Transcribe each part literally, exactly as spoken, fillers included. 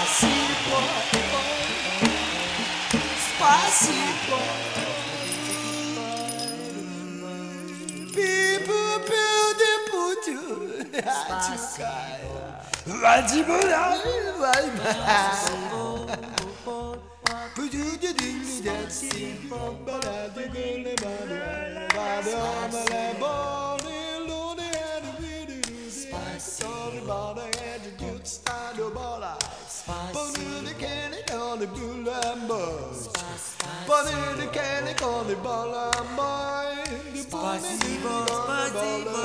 Спасибо, спасибо. Пипу пюди путю, чукая. Вадибуля, вадибуля. Спасибо, спасибо,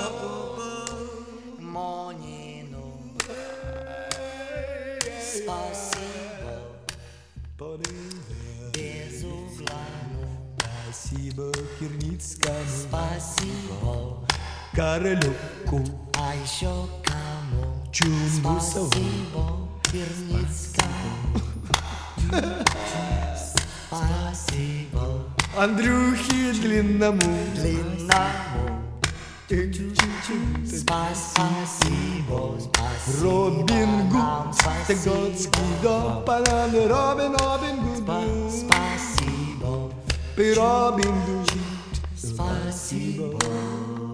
Монину. Спасибо, безуглому. Спасибо Кирницкому. Спасибо, Королевку. а еще кому? Чумбусову. Спасибо, Кирницкому. Спасибо, Андрюхе длинному. длинному. Спасибо, спасибо. Робин Гуд, нам, Таготский дом, бананы, Робин, Робин Гуд, Спасибо, Робин Гуд, спасибо.